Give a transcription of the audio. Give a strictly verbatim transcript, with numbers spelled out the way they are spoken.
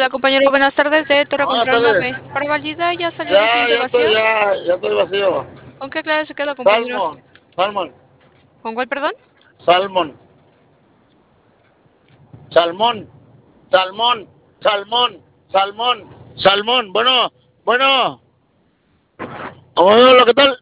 Hola compañero, buenas tardes de Torre Buenas Control tardes. nueve. Para validar ya salió de Ya, cliente ya vacío. estoy, ya, ya estoy vacío. ¿Con qué clave se queda compañero? Salmón, salmón, ¿Con cuál, perdón? salmón, salmón, salmón, salmón, salmón, salmón. Bueno, bueno. Hola, ¿qué tal?